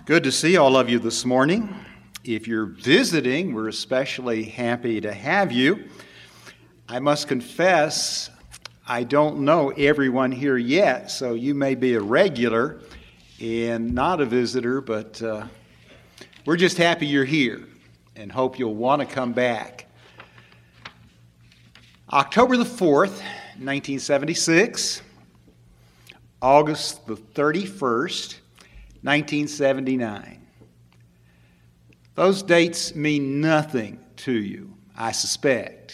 Good to see all of you this morning. If you're visiting, we're especially happy to have you. I must confess, I don't know everyone here yet, so you may be a regular and not a visitor, but we're just happy you're here and hope you'll want to come back. October the 4th, 1976, August the 31st, 1979. Those dates mean nothing to you, I suspect,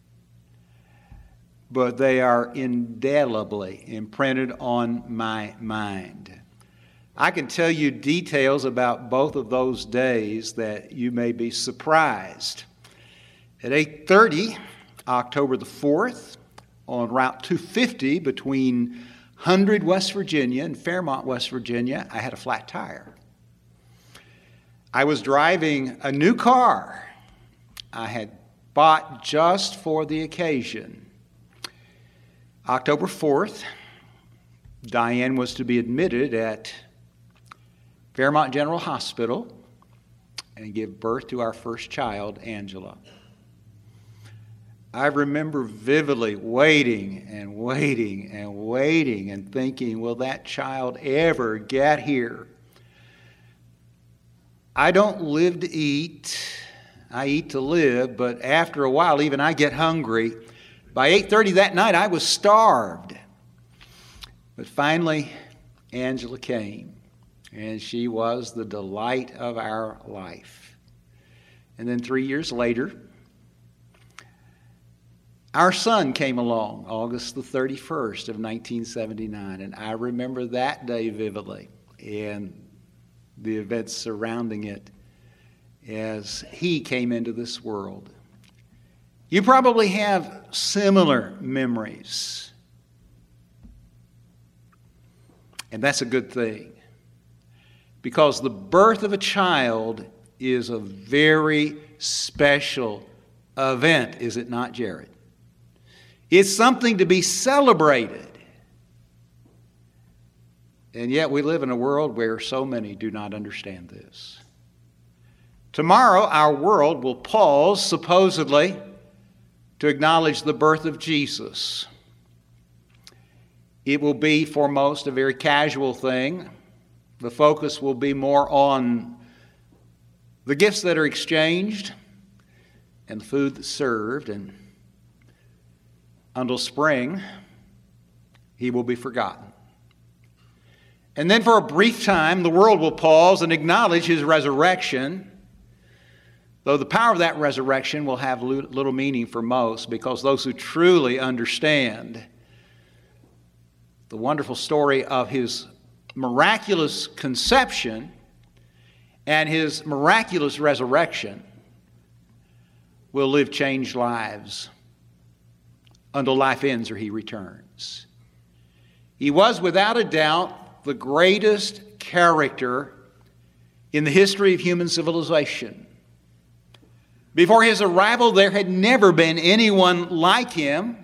but they are indelibly imprinted on my mind. I can tell you details about both of those days that you may be surprised. At 8:30, October the 4th, on Route 250 between 100 West Virginia and Fairmont, West Virginia, I had a flat tire. I was driving a new car I had bought just for the occasion. October 4th, Diane was to be admitted at Fairmont General Hospital and give birth to our first child, Angela. I remember vividly waiting and thinking, will that child ever get here? I don't live to eat. I eat to live, but after a while, even I get hungry. By 8:30 that night, I was starved. But finally, Angela came, and she was the delight of our life. And then 3 years later, our son came along, August the 31st of 1979, and I remember that day vividly and the events surrounding it as he came into this world. You probably have similar memories, and that's a good thing, because the birth of a child is a very special event, is it not, Jared? It's something to be celebrated. And yet we live in a world where so many do not understand this. Tomorrow, our world will pause, supposedly, to acknowledge the birth of Jesus. It will be, for most, a very casual thing. The focus will be more on the gifts that are exchanged and the food that's served, and until spring, he will be forgotten. And then for a brief time, the world will pause and acknowledge his resurrection, though the power of that resurrection will have little meaning for most, because those who truly understand the wonderful story of his miraculous conception and his miraculous resurrection will live changed lives until life ends or he returns. He was without a doubt the greatest character in the history of human civilization. Before his arrival, there had never been anyone like him.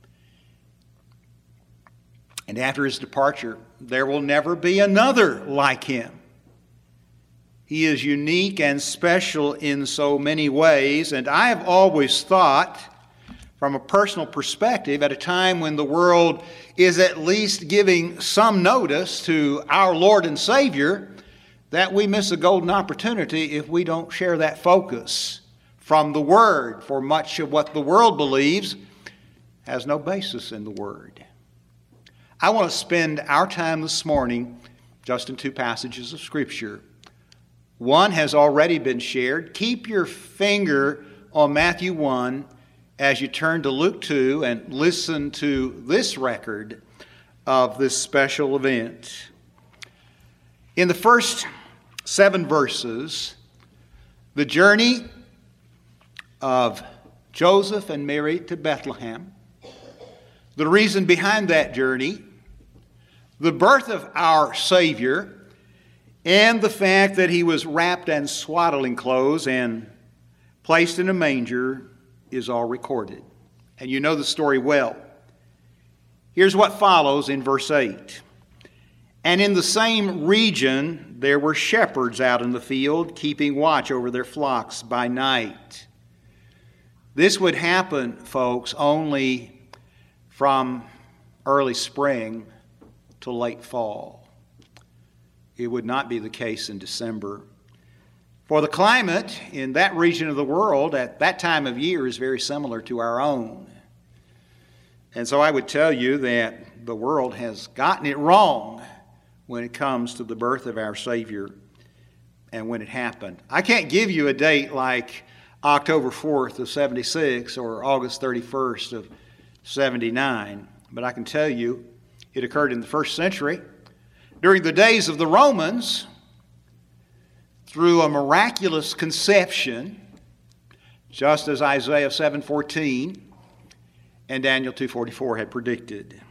And after his departure, there will never be another like him. He is unique and special in so many ways, and I have always thought, from a personal perspective, at a time when the world is at least giving some notice to our Lord and Savior, that we miss a golden opportunity if we don't share that focus from the Word, for much of what the world believes has no basis in the Word. I want to spend our time this morning just in two passages of Scripture. One has already been shared. Keep your finger on Matthew 1 as you turn to Luke 2 and listen to this record of this special event. In the first 7 verses, the journey of Joseph and Mary to Bethlehem, the reason behind that journey, the birth of our Savior, and the fact that he was wrapped in swaddling clothes and placed in a manger is all recorded. And you know the story well. Here's what follows in verse 8. And in the same region, there were shepherds out in the field, keeping watch over their flocks by night. This would happen, folks, only from early spring to late fall. It would not be the case in December. For the climate in that region of the world at that time of year is very similar to our own. And so I would tell you that the world has gotten it wrong when it comes to the birth of our Savior and when it happened. I can't give you a date like October 4th of 76 or August 31st of 79, but I can tell you it occurred in the first century during the days of the Romans through a miraculous conception, just as Isaiah 7:14 and Daniel 2:44 had predicted.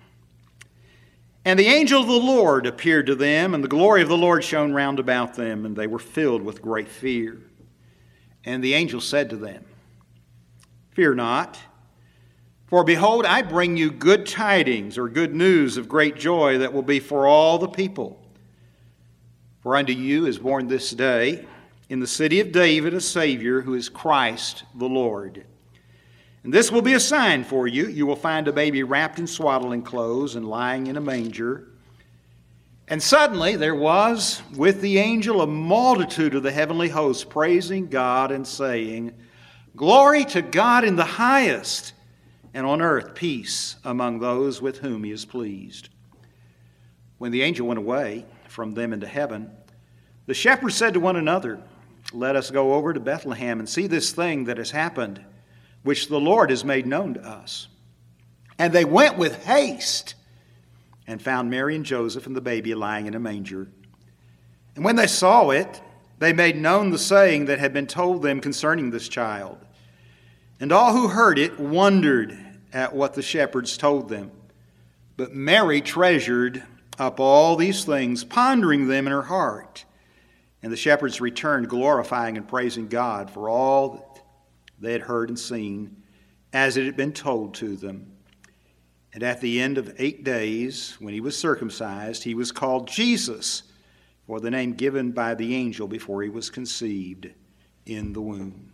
And the angel of the Lord appeared to them, and the glory of the Lord shone round about them, and they were filled with great fear. And the angel said to them, "Fear not, for behold, I bring you good tidings," or good news of great joy that will be for all the people. "For unto you is born this day in the city of David a Savior, who is Christ the Lord. And this will be a sign for you. You will find a baby wrapped in swaddling clothes and lying in a manger." And suddenly there was with the angel a multitude of the heavenly hosts praising God and saying, "Glory to God in the highest, and on earth peace among those with whom he is pleased." When the angel went away from them into heaven, the shepherds said to one another, "Let us go over to Bethlehem and see this thing that has happened, which the Lord has made known to us." And they went with haste and found Mary and Joseph and the baby lying in a manger. And when they saw it, they made known the saying that had been told them concerning this child. And all who heard it wondered at what the shepherds told them. But Mary treasured up all these things, pondering them in her heart. And the shepherds returned, glorifying and praising God for all that they had heard and seen, as it had been told to them. And at the end of 8 days, when he was circumcised, he was called Jesus, for the name given by the angel before he was conceived in the womb.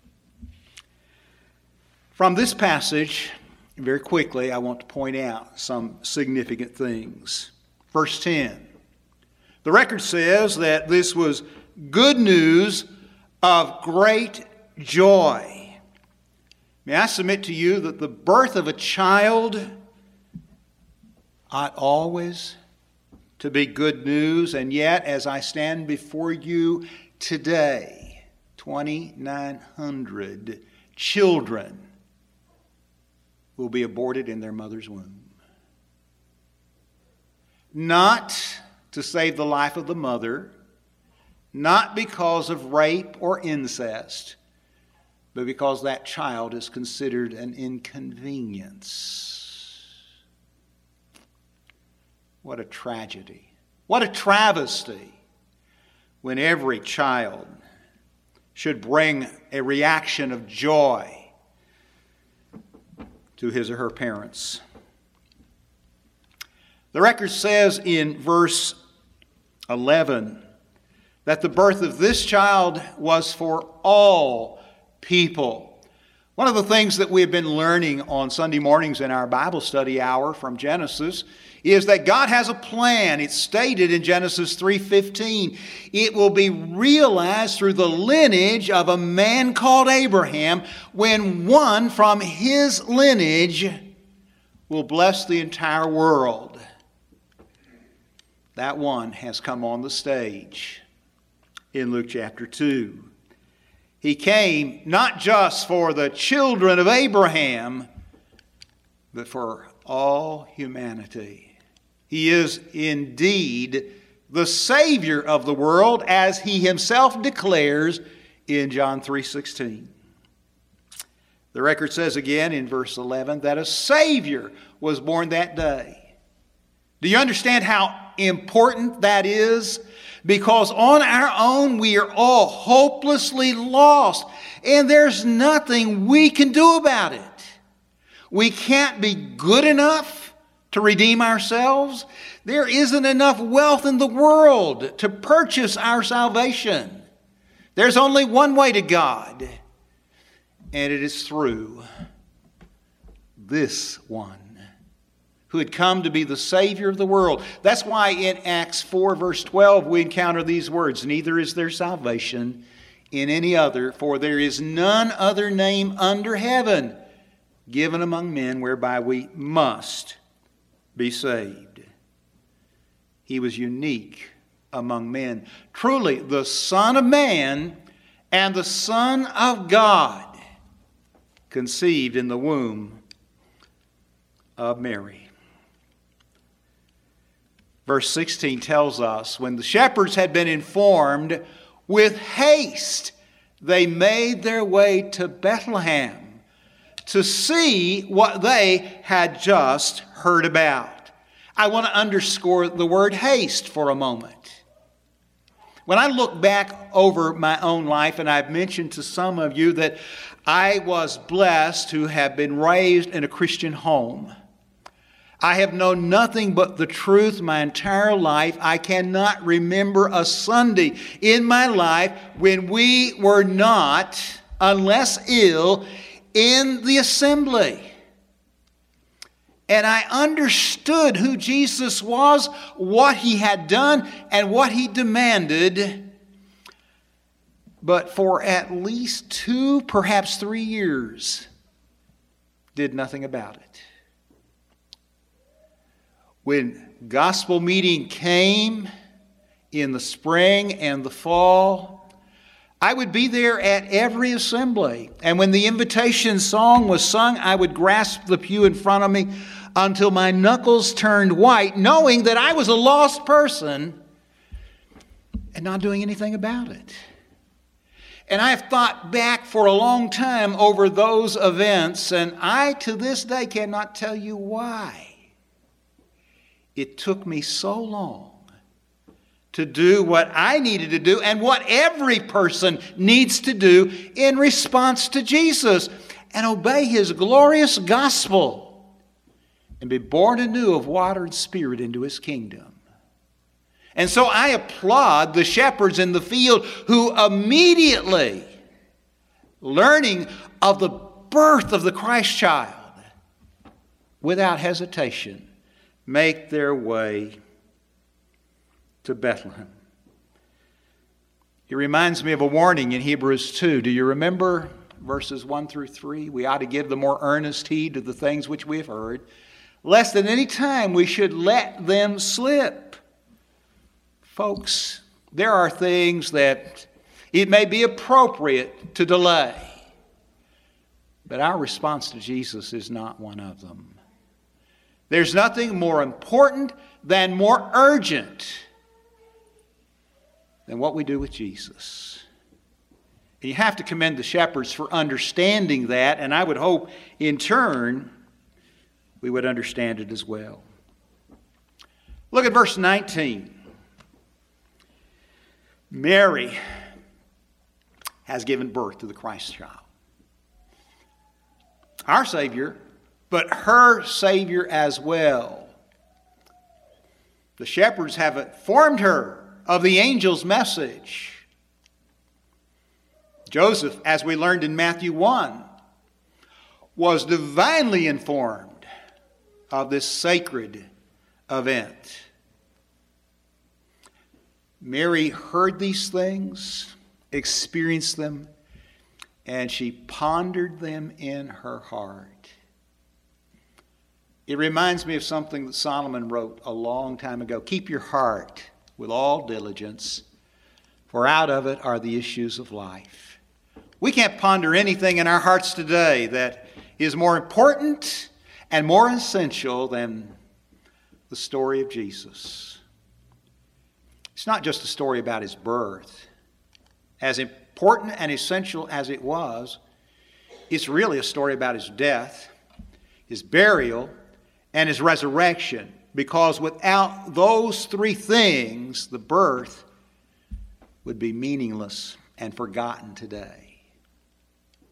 From this passage, very quickly, I want to point out some significant things. Verse 10. The record says that this was good news of great joy. May I submit to you that the birth of a child ought always to be good news, and yet as I stand before you today, 2,900 children will be aborted in their mother's womb. Not to save the life of the mother, not because of rape or incest, but because that child is considered an inconvenience. What a tragedy. What a travesty when every child should bring a reaction of joy to his or her parents. The record says in verse 11 that the birth of this child was for all people. One of the things that we've been learning on Sunday mornings in our Bible study hour from Genesis is that God has a plan. It's stated in Genesis 3:15. It will be realized through the lineage of a man called Abraham, when one from his lineage will bless the entire world. That one has come on the stage in Luke chapter 2. He came not just for the children of Abraham, but for all humanity. He is indeed the Savior of the world, as he himself declares in John 3:16. The record says again in verse 11 that a Savior was born that day. Do you understand how important that is? Because on our own we are all hopelessly lost, and there's nothing we can do about it. We can't be good enough to redeem ourselves. There isn't enough wealth in the world to purchase our salvation. There's only one way to God, and it is through this one who had come to be the Savior of the world. That's why in Acts 4, verse 12, we encounter these words, "Neither is there salvation in any other, for there is none other name under heaven given among men whereby we must be saved." He was unique among men. Truly, the Son of Man and the Son of God, conceived in the womb of Mary. Verse 16 tells us, when the shepherds had been informed, with haste they made their way to Bethlehem to see what they had just heard about. I want to underscore the word haste for a moment. When I look back over my own life, and I've mentioned to some of you that I was blessed to have been raised in a Christian home. I have known nothing but the truth my entire life. I cannot remember a Sunday in my life when we were not, unless ill, in the assembly. And I understood who Jesus was, what he had done, and what he demanded. But for at least 2, perhaps 3 years, did nothing about it. When gospel meeting came in the spring and the fall, I would be there at every assembly. And when the invitation song was sung, I would grasp the pew in front of me until my knuckles turned white, knowing that I was a lost person and not doing anything about it. And I've thought back for a long time over those events, and I to this day cannot tell you why it took me so long to do what I needed to do and what every person needs to do in response to Jesus, and obey his glorious gospel and be born anew of water and spirit into his kingdom. And so I applaud the shepherds in the field who immediately, learning of the birth of the Christ child, without hesitation, make their way to Bethlehem. It reminds me of a warning in Hebrews 2. Do you remember verses 1 through 3? We ought to give the more earnest heed to the things which we have heard, lest at any time we should let them slip. Folks, there are things that it may be appropriate to delay, but our response to Jesus is not one of them. There's nothing more important than more urgent than what we do with Jesus. And you have to commend the shepherds for understanding that, and I would hope in turn we would understand it as well. Look at verse 19. Mary has given birth to the Christ child. Our Savior, but her Savior as well. The shepherds have informed her of the angel's message. Joseph, as we learned in Matthew 1, was divinely informed of this sacred event. Mary heard these things, experienced them, and she pondered them in her heart. It reminds me of something that Solomon wrote a long time ago. Keep your heart with all diligence, for out of it are the issues of life. We can't ponder anything in our hearts today that is more important and more essential than the story of Jesus. It's not just a story about his birth. As important and essential as it was, it's really a story about his death, his burial, and his resurrection. Because without those three things, the birth would be meaningless and forgotten today.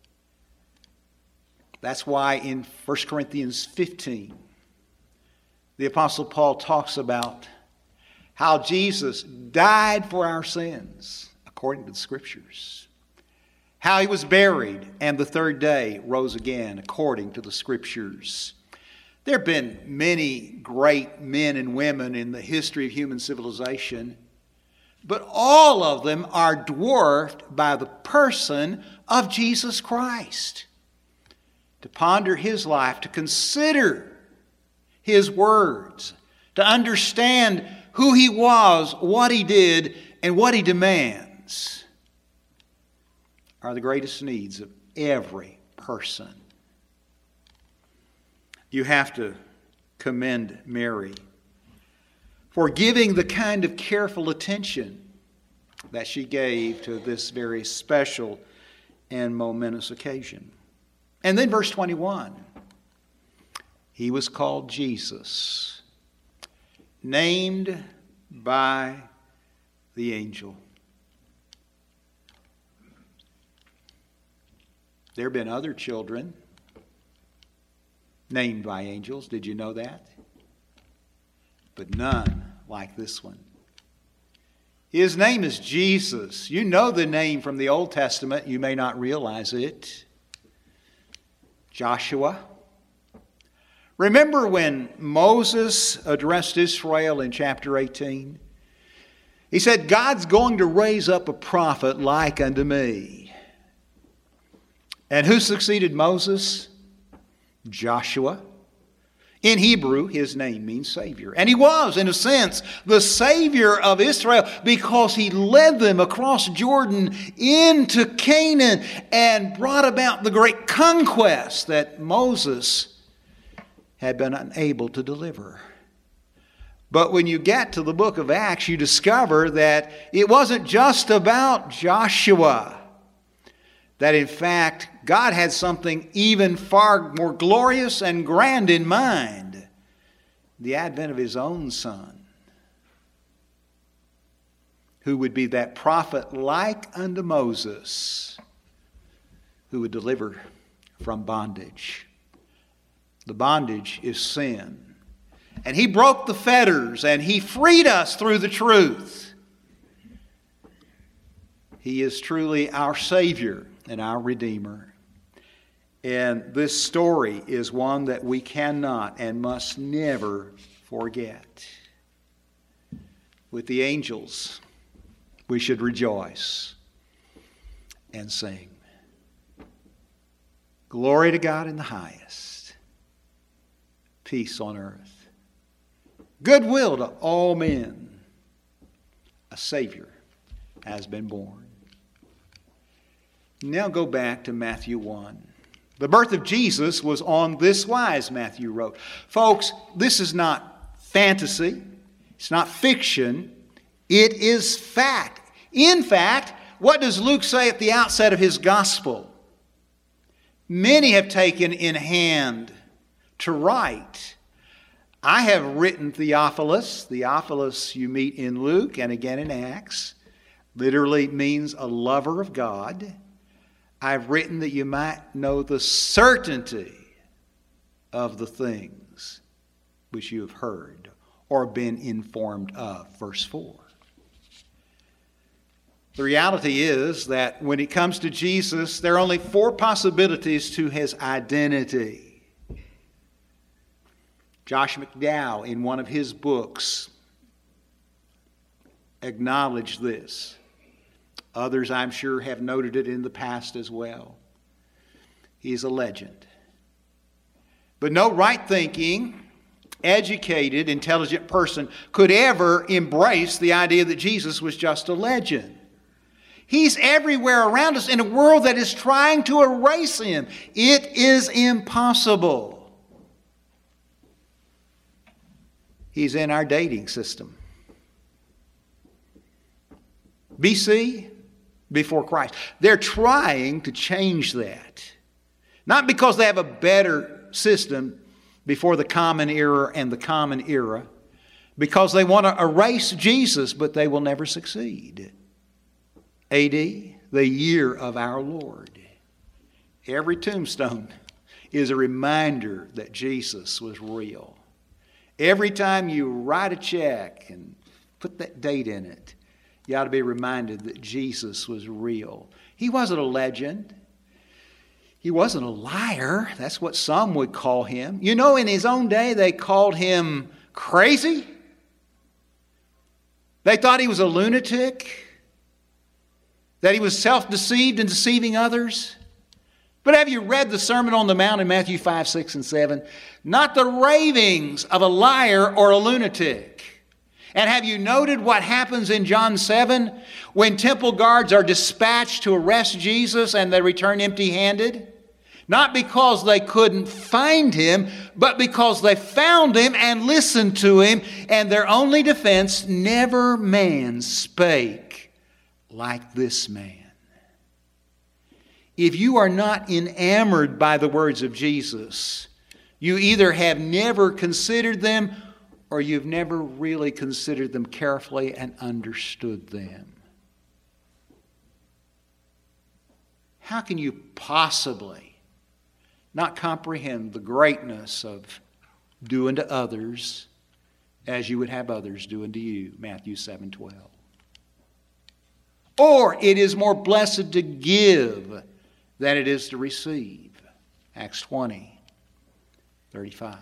That's why in 1 Corinthians 15, the Apostle Paul talks about how Jesus died for our sins, according to the Scriptures. How he was buried and the third day rose again, according to the Scriptures. There have been many great men and women in the history of human civilization, but all of them are dwarfed by the person of Jesus Christ. To ponder his life, to consider his words, to understand who he was, what he did, and what he demands are the greatest needs of every person. You have to commend Mary for giving the kind of careful attention that she gave to this very special and momentous occasion. And then verse 21, he was called Jesus, named by the angel. There have been other children named by angels. Did you know that? But none like this one. His name is Jesus. You know the name from the Old Testament. You may not realize it. Joshua. Remember when Moses addressed Israel in chapter 18? He said, God's going to raise up a prophet like unto me. And who succeeded Moses? Joshua. In Hebrew, his name means Savior. And he was, in a sense, the Savior of Israel because he led them across Jordan into Canaan and brought about the great conquest that Moses had been unable to deliver. But when you get to the book of Acts, you discover that it wasn't just about Joshua. That in fact, God had something even far more glorious and grand in mind. The advent of his own Son, who would be that prophet like unto Moses, who would deliver from bondage. The bondage is sin. And he broke the fetters and he freed us through the truth. He is truly our Savior and our Redeemer. And this story is one that we cannot and must never forget. With the angels, we should rejoice and sing. Glory to God in the highest. Peace on earth. Goodwill to all men. A Savior has been born. Now go back to Matthew 1. The birth of Jesus was on this wise, Matthew wrote. Folks, this is not fantasy. It's not fiction. It is fact. In fact, what does Luke say at the outset of his gospel? Many have taken in hand to write. I have written Theophilus. Theophilus you meet in Luke and again in Acts. Literally means a lover of God. I've written that you might know the certainty of the things which you have heard or been informed of. Verse 4. The reality is that when it comes to Jesus, there are only 4 possibilities to his identity. Josh McDowell, in one of his books, acknowledged this. Others, I'm sure, have noted it in the past as well. He's a legend. But no right-thinking, educated, intelligent person could ever embrace the idea that Jesus was just a legend. He's everywhere around us in a world that is trying to erase him. It is impossible. He's in our dating system. BC, before Christ. They're trying to change that. Not because they have a better system before the Common Era and the Common Era, because they want to erase Jesus, but they will never succeed. AD, the year of our Lord. Every tombstone is a reminder that Jesus was real. Every time you write a check and put that date in it, you ought to be reminded that Jesus was real. He wasn't a legend. He wasn't a liar. That's what some would call him. You know, in his own day, they called him crazy. They thought he was a lunatic, that he was self-deceived and deceiving others. But have you read the Sermon on the Mount in Matthew 5, 6, and 7? Not the ravings of a liar or a lunatic. And have you noted what happens in John 7 when temple guards are dispatched to arrest Jesus and they return empty-handed? Not because they couldn't find him, but because they found him and listened to him, and their only defense, never man spake like this man. If you are not enamored by the words of Jesus, you either have never considered them or you've never really considered them carefully and understood them. How can you possibly not comprehend the greatness of do unto others as you would have others do unto you? Matthew 7:12. Or it is more blessed to give than it is to receive. Acts 20:35.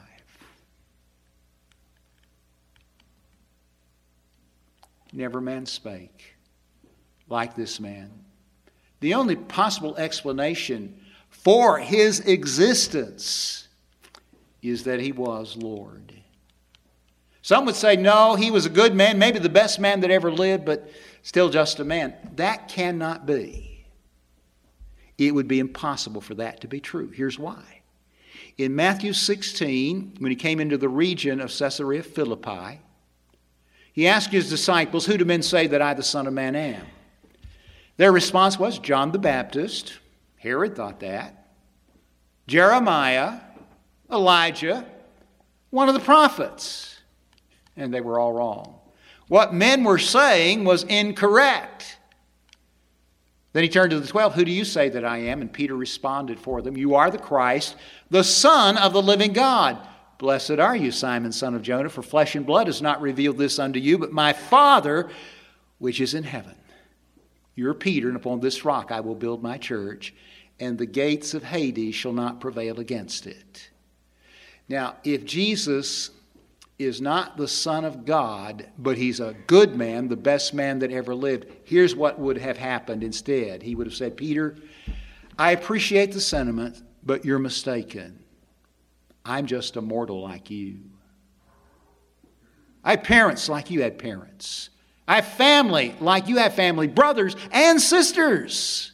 Never man spake like this man. The only possible explanation for his existence is that he was Lord. Some would say, no, he was a good man, maybe the best man that ever lived, but still just a man. That cannot be. It would be impossible for that to be true. Here's why. In Matthew 16, when he came into the region of Caesarea Philippi, he asked his disciples, who do men say that I, the Son of Man, am? Their response was John the Baptist. Herod thought that. Jeremiah, Elijah, one of the prophets. And they were all wrong. What men were saying was incorrect. Then he turned to the 12, who do you say that I am? And Peter responded for them, you are the Christ, the Son of the living God. Blessed are you, Simon, son of Jonah, for flesh and blood has not revealed this unto you, but my Father which is in heaven. You're Peter, and upon this rock I will build my church, and the gates of Hades shall not prevail against it. Now, if Jesus is not the Son of God, but he's a good man, the best man that ever lived, here's what would have happened instead. He would have said, Peter, I appreciate the sentiment, but you're mistaken. I'm just a mortal like you. I have parents like you had parents. I have family like you have family, brothers and sisters.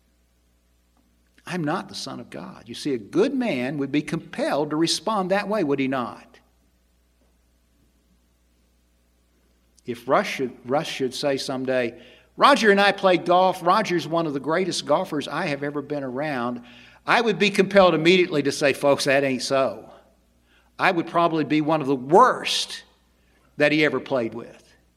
I'm not the Son of God. You see, a good man would be compelled to respond that way, would he not? If Rush should say someday, Roger and I played golf. Roger's one of the greatest golfers I have ever been around. I would be compelled immediately to say, folks, that ain't so. I would probably be one of the worst that he ever played with.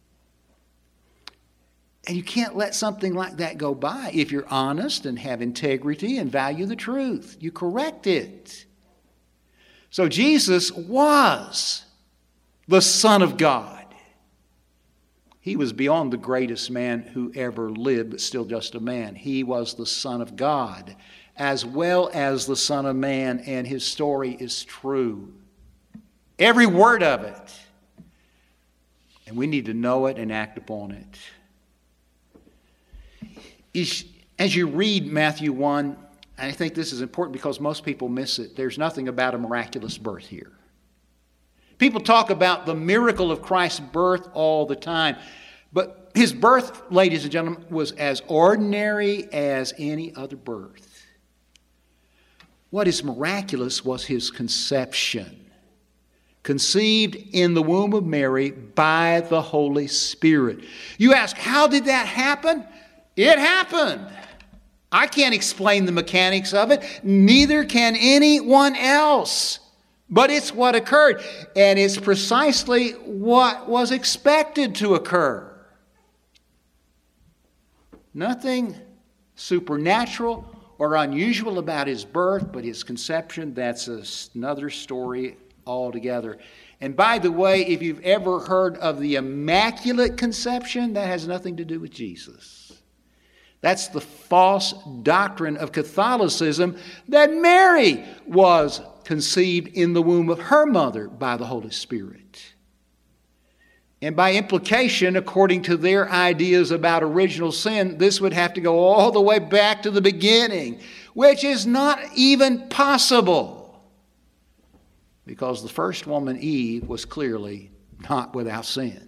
And you can't let something like that go by. If you're honest and have integrity and value the truth, you correct it. So Jesus was the Son of God. He was beyond the greatest man who ever lived, but still just a man. He was the Son of God, as well as the Son of Man, and his story is true. Every word of it. And we need to know it and act upon it. As you read Matthew 1, and I think this is important because most people miss it, there's nothing about a miraculous birth here. People talk about the miracle of Christ's birth all the time. But his birth, ladies and gentlemen, was as ordinary as any other birth. What is miraculous was his conception. Conceived in the womb of Mary by the Holy Spirit. You ask, how did that happen? It happened. I can't explain the mechanics of it. Neither can anyone else. But it's what occurred. And it's precisely what was expected to occur. Nothing supernatural or unusual about his birth, but his conception, that's another story altogether. And by the way, if you've ever heard of the Immaculate Conception, that has nothing to do with Jesus. That's the false doctrine of Catholicism, that Mary was conceived in the womb of her mother by the Holy Spirit. And by implication, according to their ideas about original sin, this would have to go all the way back to the beginning, which is not even possible, because the first woman, Eve, was clearly not without sin.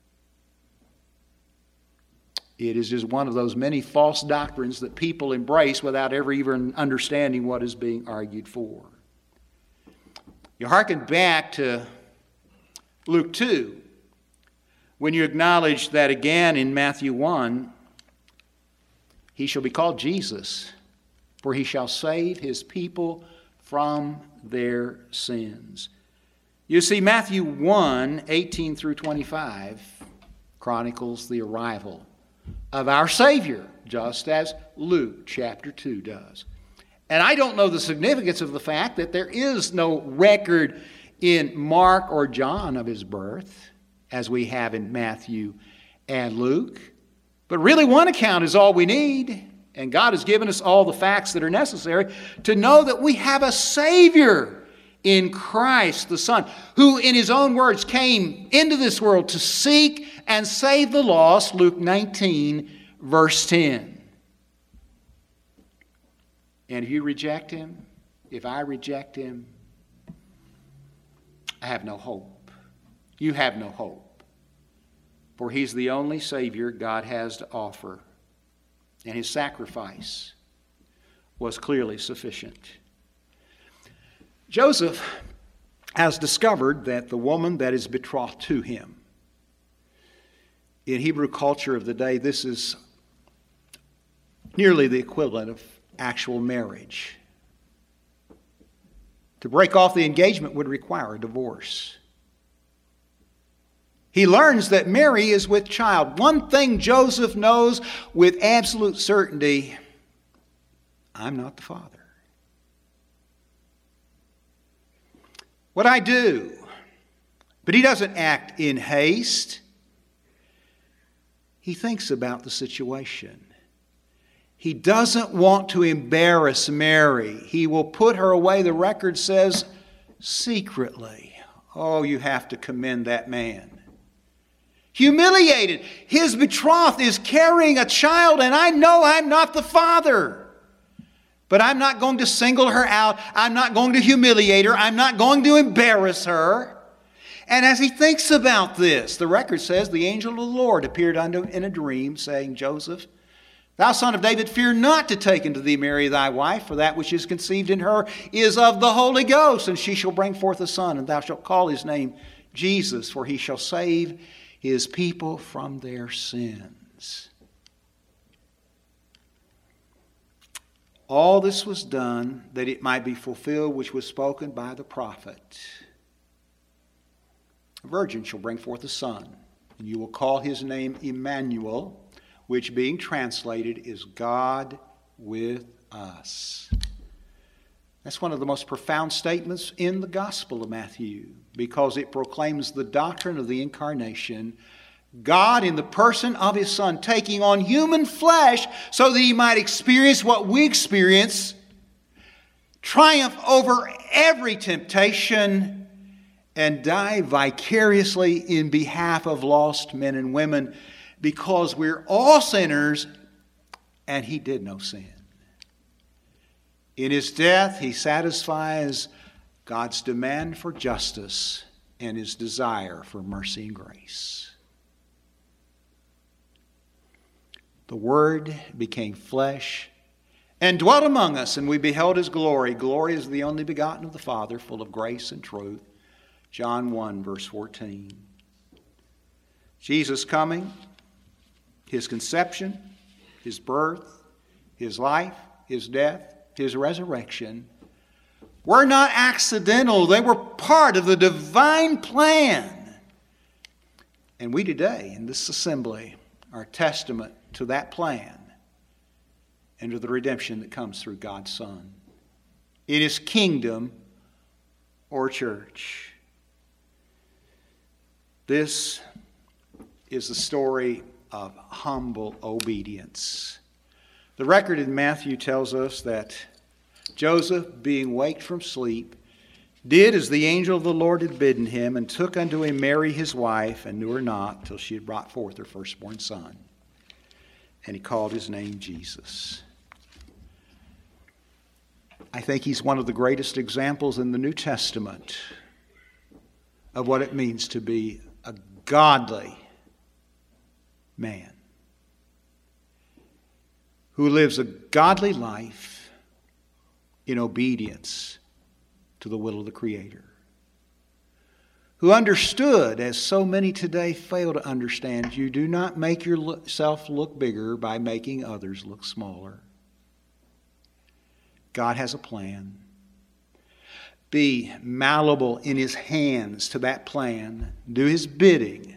It is just one of those many false doctrines that people embrace without ever even understanding what is being argued for. You hearken back to Luke 2, when you acknowledge that again in Matthew 1, he shall be called Jesus, for he shall save his people from their sins. You see, Matthew 1, 18 through 25 chronicles the arrival of our Savior, just as Luke chapter 2 does. And I don't know the significance of the fact that there is no record in Mark or John of his birth, as we have in Matthew and Luke. But really, one account is all we need. And God has given us all the facts that are necessary to know that we have a Savior in Christ the Son, who in his own words came into this world to seek and save the lost, Luke 19, verse 10. And if you reject him, if I reject him, I have no hope. You have no hope. For he's the only Savior God has to offer. And his sacrifice was clearly sufficient. Joseph has discovered that the woman that is betrothed to him, in Hebrew culture of the day, this is nearly the equivalent of actual marriage. To break off the engagement would require a divorce. He learns that Mary is with child. One thing Joseph knows with absolute certainty: I'm not the father. What I do? But he doesn't act in haste. He thinks about the situation. He doesn't want to embarrass Mary. He will put her away, the record says, secretly. Oh, you have to commend that man. Humiliated. His betrothed is carrying a child, and I know I'm not the father. But I'm not going to single her out. I'm not going to humiliate her. I'm not going to embarrass her. And as he thinks about this, the record says the angel of the Lord appeared unto him in a dream, saying, Joseph, thou son of David, fear not to take unto thee Mary thy wife, for that which is conceived in her is of the Holy Ghost, and she shall bring forth a son, and thou shalt call his name Jesus, for he shall save his people from their sins. All this was done that it might be fulfilled which was spoken by the prophet. A virgin shall bring forth a son, and you will call his name Emmanuel, which being translated is God with us. That's one of the most profound statements in the Gospel of Matthew, because it proclaims the doctrine of the incarnation. God, in the person of his Son, taking on human flesh so that he might experience what we experience, triumph over every temptation, and die vicariously in behalf of lost men and women, because we're all sinners and he did no sin. In his death, he satisfies God's demand for justice and his desire for mercy and grace. The Word became flesh and dwelt among us, and we beheld his glory. Glory is the only begotten of the Father, full of grace and truth. John 1, verse 14. Jesus coming, his conception, his birth, his life, his death, his resurrection were not accidental. They were part of the divine plan. And we today, in this assembly, are testament to that plan and to the redemption that comes through God's Son. It is kingdom or church. This is the story of humble obedience. The record in Matthew tells us that Joseph, being waked from sleep, did as the angel of the Lord had bidden him, and took unto him Mary his wife, and knew her not till she had brought forth her firstborn son. And he called his name Jesus. I think he's one of the greatest examples in the New Testament of what it means to be a godly man who lives a godly life in obedience to the will of the Creator, who understood, as so many today fail to understand, you do not make yourself look bigger by making others look smaller. God has a plan. Be malleable in His hands to that plan. Do His bidding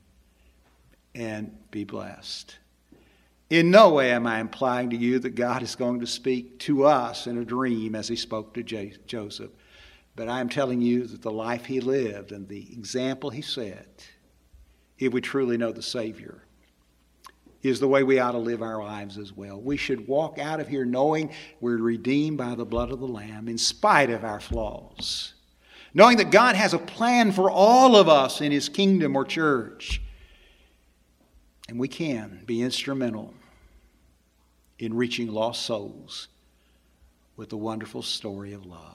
and be blessed. In no way am I implying to you that God is going to speak to us in a dream as He spoke to Joseph. But I am telling you that the life he lived and the example he set, if we truly know the Savior, is the way we ought to live our lives as well. We should walk out of here knowing we're redeemed by the blood of the Lamb in spite of our flaws. Knowing that God has a plan for all of us in His kingdom or church. And we can be instrumental in reaching lost souls with the wonderful story of love.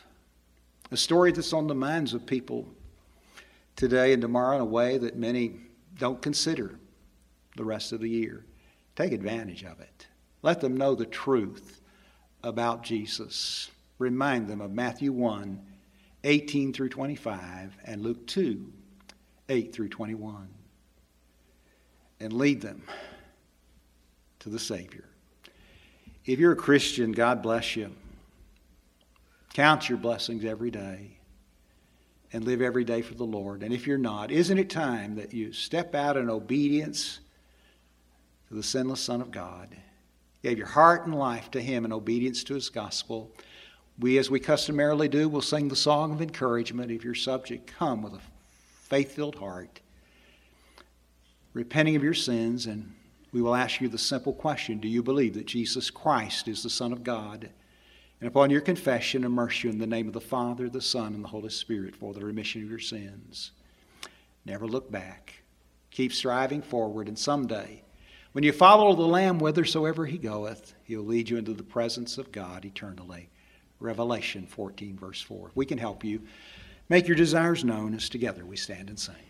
A story that's on the minds of people today and tomorrow in a way that many don't consider the rest of the year. Take advantage of it. Let them know the truth about Jesus. Remind them of Matthew 1, 18 through 25, and Luke 2, 8 through 21. And lead them to the Savior. If you're a Christian, God bless you. Count your blessings every day and live every day for the Lord. And if you're not, isn't it time that you step out in obedience to the sinless Son of God? Gave your heart and life to Him in obedience to His gospel. We, as we customarily do, will sing the song of encouragement. If you're subject, come with a faith-filled heart, repenting of your sins, and we will ask you the simple question, do you believe that Jesus Christ is the Son of God? And upon your confession, immerse you in the name of the Father, the Son, and the Holy Spirit for the remission of your sins. Never look back. Keep striving forward, and someday, when you follow the Lamb whithersoever He goeth, He'll lead you into the presence of God eternally. Revelation 14, verse 4. If we can help you, make your desires known as together we stand and sing.